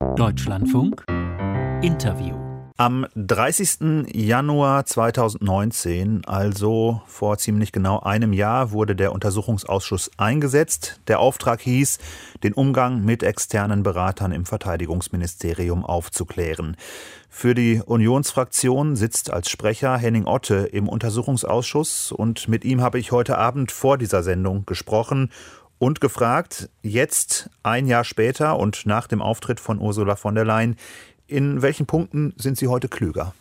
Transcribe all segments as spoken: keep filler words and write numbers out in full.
Deutschlandfunk Interview. Am dreißigsten Januar zweitausendneunzehn, also vor ziemlich genau einem Jahr, wurde der Untersuchungsausschuss eingesetzt. Der Auftrag hieß, den Umgang mit externen Beratern im Verteidigungsministerium aufzuklären. Für die Unionsfraktion sitzt als Sprecher Henning Otte im Untersuchungsausschuss und mit ihm habe ich heute Abend vor dieser Sendung gesprochen und gefragt, jetzt ein Jahr später und nach dem Auftritt von Ursula von der Leyen, in welchen Punkten sind Sie heute klüger?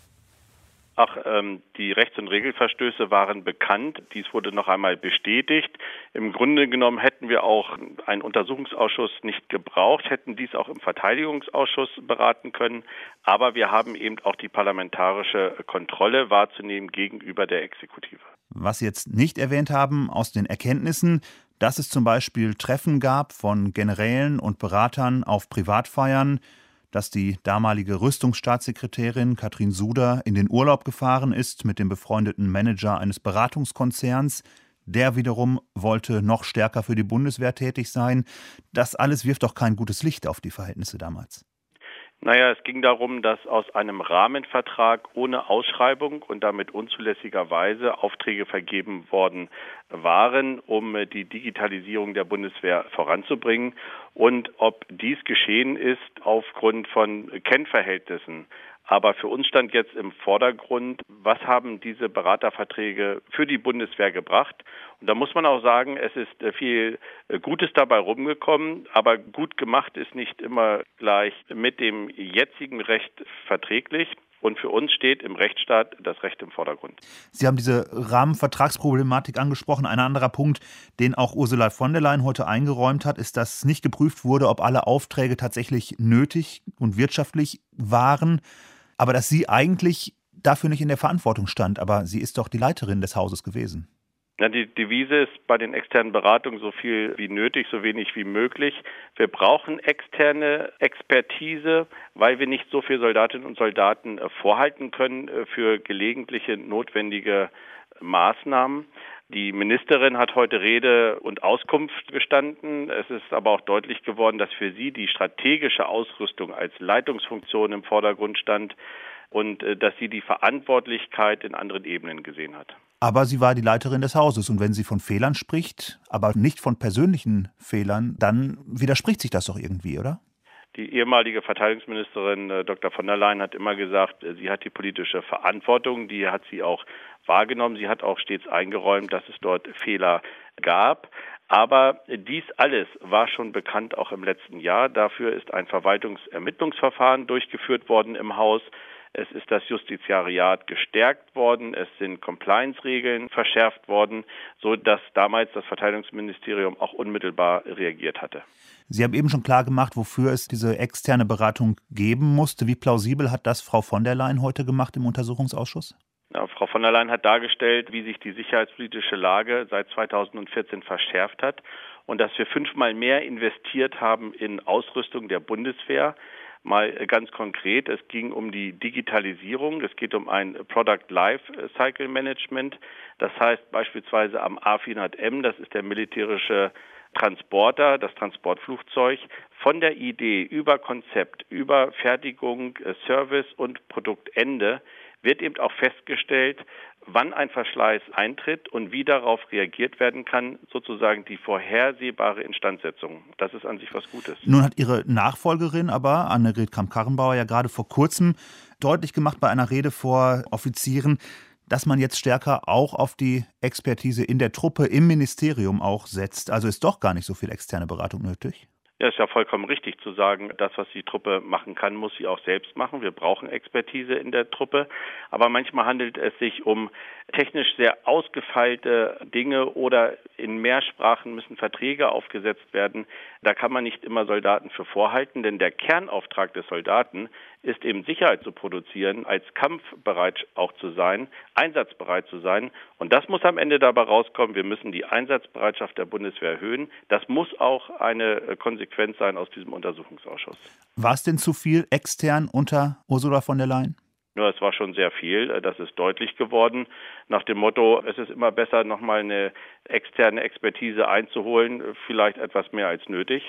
Ach, ähm, die Rechts- und Regelverstöße waren bekannt. Dies wurde noch einmal bestätigt. Im Grunde genommen hätten wir auch einen Untersuchungsausschuss nicht gebraucht, hätten dies auch im Verteidigungsausschuss beraten können. Aber wir haben eben auch die parlamentarische Kontrolle wahrzunehmen gegenüber der Exekutive. Was Sie jetzt nicht erwähnt haben aus den Erkenntnissen, dass es zum Beispiel Treffen gab von Generälen und Beratern auf Privatfeiern, dass die damalige Rüstungsstaatssekretärin Katrin Suder in den Urlaub gefahren ist mit dem befreundeten Manager eines Beratungskonzerns. Der wiederum wollte noch stärker für die Bundeswehr tätig sein. Das alles wirft doch kein gutes Licht auf die Verhältnisse damals. Naja, es ging darum, dass aus einem Rahmenvertrag ohne Ausschreibung und damit unzulässigerweise Aufträge vergeben worden waren, um die Digitalisierung der Bundeswehr voranzubringen. Und ob dies geschehen ist aufgrund von Kennverhältnissen. Aber für uns stand jetzt im Vordergrund, was haben diese Beraterverträge für die Bundeswehr gebracht? Und da muss man auch sagen, es ist viel Gutes dabei rumgekommen, aber gut gemacht ist nicht immer gleich mit dem jetzigen Recht verträglich. Und für uns steht im Rechtsstaat das Recht im Vordergrund. Sie haben diese Rahmenvertragsproblematik angesprochen. Ein anderer Punkt, den auch Ursula von der Leyen heute eingeräumt hat, ist, dass nicht geprüft wurde, ob alle Aufträge tatsächlich nötig und wirtschaftlich waren, aber dass sie eigentlich dafür nicht in der Verantwortung stand. Aber sie ist doch die Leiterin des Hauses gewesen. Ja, die Devise ist bei den externen Beratungen so viel wie nötig, so wenig wie möglich. Wir brauchen externe Expertise, weil wir nicht so viele Soldatinnen und Soldaten vorhalten können für gelegentliche notwendige Maßnahmen. Die Ministerin hat heute Rede und Auskunft gestanden. Es ist aber auch deutlich geworden, dass für sie die strategische Ausrüstung als Leitungsfunktion im Vordergrund stand und dass sie die Verantwortlichkeit in anderen Ebenen gesehen hat. Aber sie war die Leiterin des Hauses. Und wenn sie von Fehlern spricht, aber nicht von persönlichen Fehlern, dann widerspricht sich das doch irgendwie, oder? Die ehemalige Verteidigungsministerin Doktor von der Leyen hat immer gesagt, sie hat die politische Verantwortung, die hat sie auch wahrgenommen. Sie hat auch stets eingeräumt, dass es dort Fehler gab. Aber dies alles war schon bekannt auch im letzten Jahr. Dafür ist ein Verwaltungsermittlungsverfahren durchgeführt worden im Haus. Es ist das Justiziariat gestärkt worden, es sind Compliance-Regeln verschärft worden, so dass damals das Verteidigungsministerium auch unmittelbar reagiert hatte. Sie haben eben schon klar gemacht, wofür es diese externe Beratung geben musste. Wie plausibel hat das Frau von der Leyen heute gemacht im Untersuchungsausschuss? Ja, Frau von der Leyen hat dargestellt, wie sich die sicherheitspolitische Lage seit zweitausendvierzehn verschärft hat und dass wir fünfmal mehr investiert haben in Ausrüstung der Bundeswehr. Mal ganz konkret, es ging um die Digitalisierung, es geht um ein Product Life-Cycle Management. Das heißt beispielsweise am A vierhundert M, das ist der militärische Transporter, das Transportflugzeug, von der Idee über Konzept, über Fertigung, Service und Produktende wird eben auch festgestellt, wann ein Verschleiß eintritt und wie darauf reagiert werden kann, sozusagen die vorhersehbare Instandsetzung. Das ist an sich was Gutes. Nun hat Ihre Nachfolgerin aber, Annegret Kramp-Karrenbauer, ja gerade vor kurzem deutlich gemacht bei einer Rede vor Offizieren, dass man jetzt stärker auch auf die Expertise in der Truppe, im Ministerium auch setzt. Also ist doch gar nicht so viel externe Beratung nötig. Ja, ist ja vollkommen richtig zu sagen, das, was die Truppe machen kann, muss sie auch selbst machen. Wir brauchen Expertise in der Truppe. Aber manchmal handelt es sich um technisch sehr ausgefeilte Dinge oder in Mehrsprachen müssen Verträge aufgesetzt werden. Da kann man nicht immer Soldaten für vorhalten, denn der Kernauftrag des Soldaten ist eben Sicherheit zu produzieren, als kampfbereit auch zu sein, einsatzbereit zu sein. Und das muss am Ende dabei rauskommen. Wir müssen die Einsatzbereitschaft der Bundeswehr erhöhen. Das muss auch eine Konsequenz sein aus diesem Untersuchungsausschuss. War es denn zu viel extern unter Ursula von der Leyen? Ja, es war schon sehr viel. Das ist deutlich geworden. Nach dem Motto, es ist immer besser, nochmal eine externe Expertise einzuholen, vielleicht etwas mehr als nötig.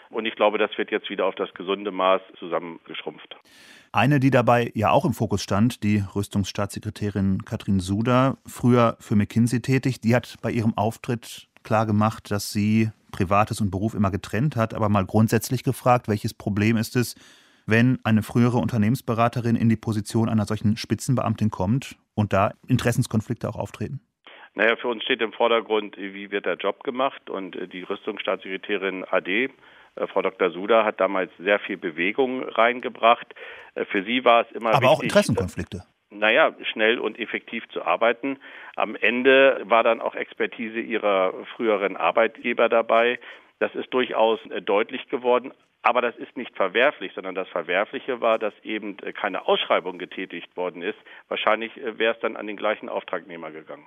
Und ich glaube, das wird jetzt wieder auf das gesunde Maß zusammengeschrumpft. Eine, die dabei ja auch im Fokus stand, die Rüstungsstaatssekretärin Katrin Suder, früher für McKinsey tätig, die hat bei ihrem Auftritt klar gemacht, dass sie Privates und Beruf immer getrennt hat, aber mal grundsätzlich gefragt, welches Problem ist es, wenn eine frühere Unternehmensberaterin in die Position einer solchen Spitzenbeamtin kommt und da Interessenskonflikte auch auftreten? Naja, für uns steht im Vordergrund, wie wird der Job gemacht, und die Rüstungsstaatssekretärin A D, Frau Doktor Suder, hat damals sehr viel Bewegung reingebracht. Für sie war es immer aber wichtig, auch Interessenkonflikte. Naja, schnell und effektiv zu arbeiten. Am Ende war dann auch Expertise ihrer früheren Arbeitgeber dabei. Das ist durchaus deutlich geworden. Aber das ist nicht verwerflich, sondern das Verwerfliche war, dass eben keine Ausschreibung getätigt worden ist. Wahrscheinlich wäre es dann an den gleichen Auftragnehmer gegangen.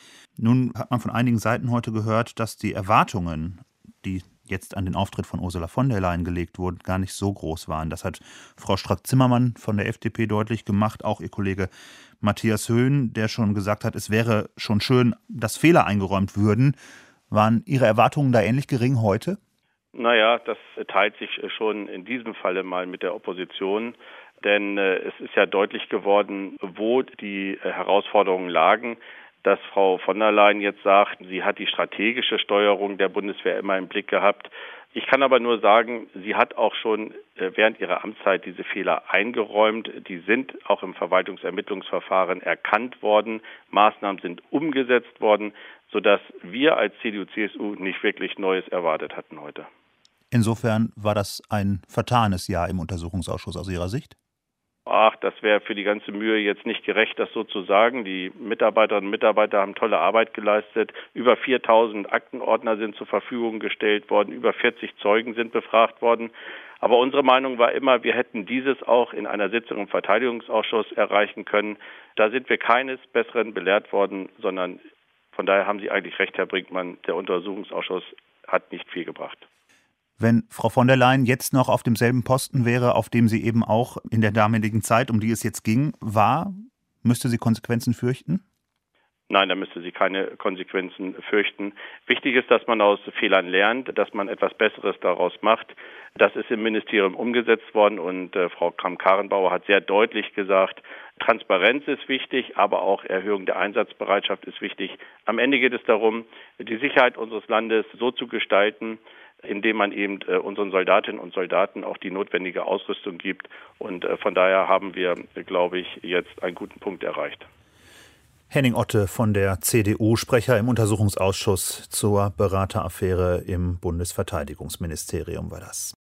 Nun hat man von einigen Seiten heute gehört, dass die Erwartungen, die jetzt an den Auftritt von Ursula von der Leyen gelegt wurden, gar nicht so groß waren. Das hat Frau Strack-Zimmermann von der F D P deutlich gemacht, auch ihr Kollege Matthias Höhn, der schon gesagt hat, es wäre schon schön, dass Fehler eingeräumt würden. Waren Ihre Erwartungen da ähnlich gering heute? Naja, das teilt sich schon in diesem Falle mal mit der Opposition, denn äh, es ist ja deutlich geworden, wo die äh, Herausforderungen lagen. Dass Frau von der Leyen jetzt sagt, sie hat die strategische Steuerung der Bundeswehr immer im Blick gehabt. Ich kann aber nur sagen, sie hat auch schon während ihrer Amtszeit diese Fehler eingeräumt. Die sind auch im Verwaltungsermittlungsverfahren erkannt worden. Maßnahmen sind umgesetzt worden, sodass wir als C D U C S U nicht wirklich Neues erwartet hatten heute. Insofern war das ein vertanes Jahr im Untersuchungsausschuss aus Ihrer Sicht? Ach, das wäre für die ganze Mühe jetzt nicht gerecht, das so zu sagen. Die Mitarbeiterinnen und Mitarbeiter haben tolle Arbeit geleistet. Über viertausend Aktenordner sind zur Verfügung gestellt worden. Über vierzig Zeugen sind befragt worden. Aber unsere Meinung war immer, wir hätten dieses auch in einer Sitzung im Verteidigungsausschuss erreichen können. Da sind wir keines Besseren belehrt worden, sondern von daher haben Sie eigentlich recht, Herr Brinkmann, der Untersuchungsausschuss hat nicht viel gebracht. Wenn Frau von der Leyen jetzt noch auf demselben Posten wäre, auf dem sie eben auch in der damaligen Zeit, um die es jetzt ging, war, müsste sie Konsequenzen fürchten? Nein, da müsste sie keine Konsequenzen fürchten. Wichtig ist, dass man aus Fehlern lernt, dass man etwas Besseres daraus macht. Das ist im Ministerium umgesetzt worden und äh, Frau Kramp-Karrenbauer hat sehr deutlich gesagt, Transparenz ist wichtig, aber auch Erhöhung der Einsatzbereitschaft ist wichtig. Am Ende geht es darum, die Sicherheit unseres Landes so zu gestalten, indem man eben äh, unseren Soldatinnen und Soldaten auch die notwendige Ausrüstung gibt. Und äh, von daher haben wir, äh, glaube ich, jetzt einen guten Punkt erreicht. Henning Otte von der C D U, Sprecher im Untersuchungsausschuss zur Berateraffäre im Bundesverteidigungsministerium war das.